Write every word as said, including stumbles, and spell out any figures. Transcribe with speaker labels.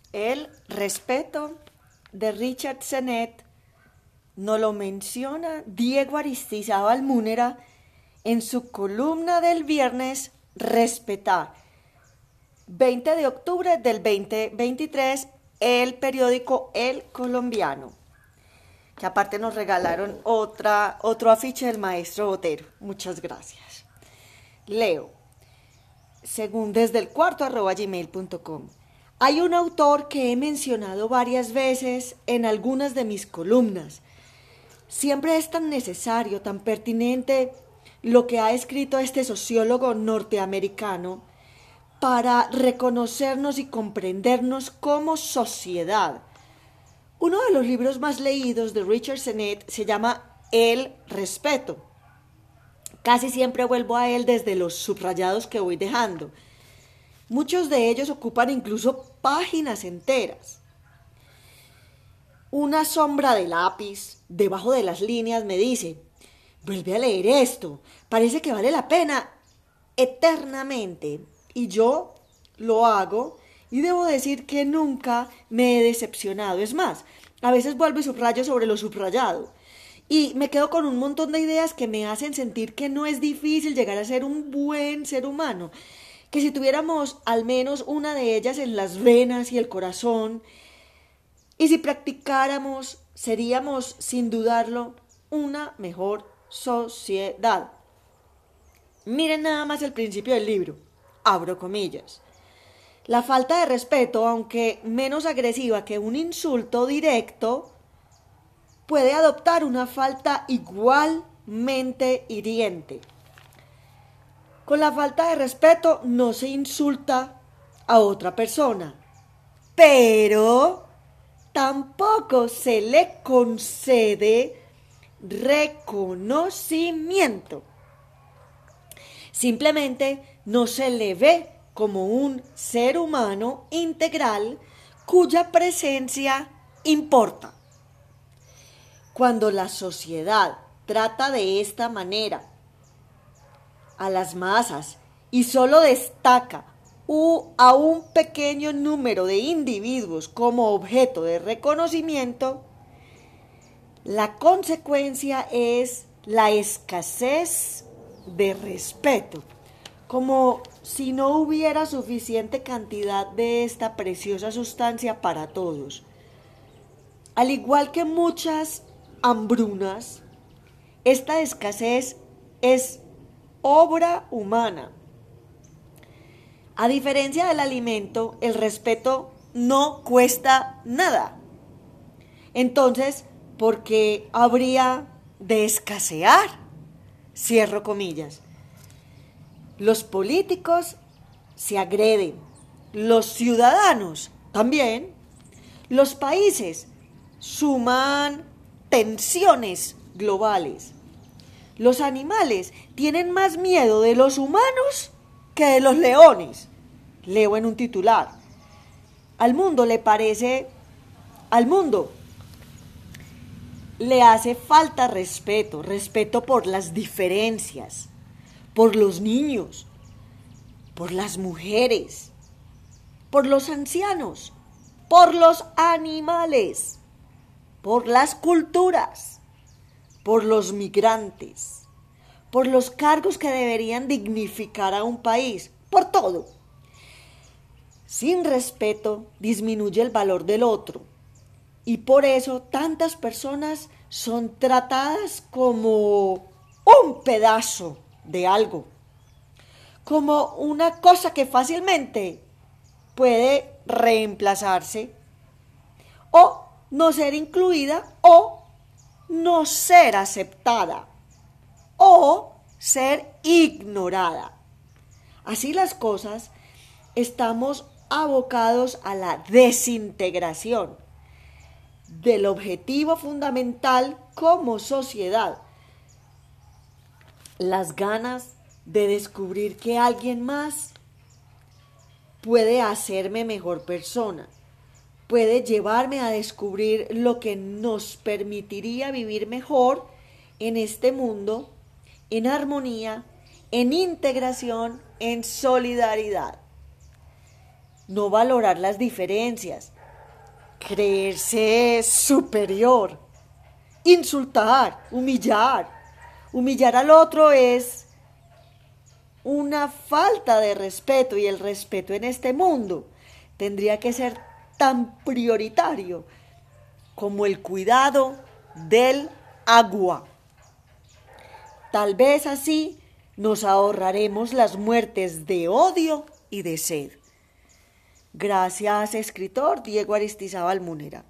Speaker 1: El respeto de Richard Sennett nos lo menciona Diego Aristizábal Múnera en su columna del viernes Respetar, veinte de octubre del veinte veintitrés, el periódico El Colombiano, que aparte nos regalaron otra, otro afiche del maestro Botero. Muchas gracias. Leo, según desde el cuarto arroba gmail punto com. Hay un autor que he mencionado varias veces en algunas de mis columnas. Siempre es tan necesario, tan pertinente lo que ha escrito este sociólogo norteamericano para reconocernos y comprendernos como sociedad. Uno de los libros más leídos de Richard Sennett se llama El respeto. Casi siempre vuelvo a él desde los subrayados que voy dejando. Muchos de ellos ocupan incluso páginas enteras. Una sombra de lápiz debajo de las líneas me dice: vuelve a leer esto, parece que vale la pena eternamente. Y yo lo hago y debo decir que nunca me he decepcionado. Es más, a veces vuelvo y subrayo sobre lo subrayado. Y me quedo con un montón de ideas que me hacen sentir que no es difícil llegar a ser un buen ser humano. Que si tuviéramos al menos una de ellas en las venas y el corazón, y si practicáramos, seríamos, sin dudarlo, una mejor sociedad. Miren nada más el principio del libro. Abro comillas. La falta de respeto, aunque menos agresiva que un insulto directo, puede adoptar una falta igualmente hiriente. Con la falta de respeto no se insulta a otra persona, pero tampoco se le concede reconocimiento. Simplemente no se le ve como un ser humano integral cuya presencia importa. Cuando la sociedad trata de esta manera a las masas y solo destaca a un pequeño número de individuos como objeto de reconocimiento, la consecuencia es la escasez de respeto, como si no hubiera suficiente cantidad de esta preciosa sustancia para todos. Al igual que muchas hambrunas, esta escasez es obra humana. A diferencia del alimento, el respeto no cuesta nada. Entonces, ¿por qué habría de escasear? Cierro comillas. Los políticos se agreden, los ciudadanos también, los países suman tensiones globales. Los animales tienen más miedo de los humanos que de los leones. Leo en un titular. Al mundo le parece, al mundo le hace falta respeto, respeto por las diferencias, por los niños, por las mujeres, por los ancianos, por los animales, por las culturas, por los migrantes, por los cargos que deberían dignificar a un país, por todo. Sin respeto disminuye el valor del otro y por eso tantas personas son tratadas como un pedazo de algo, como una cosa que fácilmente puede reemplazarse o no ser incluida o no ser aceptada o ser ignorada. Así las cosas, estamos abocados a la desintegración del objetivo fundamental como sociedad. Las ganas de descubrir que alguien más puede hacerme mejor persona, puede llevarme a descubrir lo que nos permitiría vivir mejor en este mundo, en armonía, en integración, en solidaridad. No valorar las diferencias, creerse superior, insultar, humillar. Humillar al otro es una falta de respeto, y el respeto en este mundo tendría que ser tan prioritario como el cuidado del agua. Tal vez así nos ahorraremos las muertes de odio y de sed. Gracias, escritor Diego Aristizábal Múnera.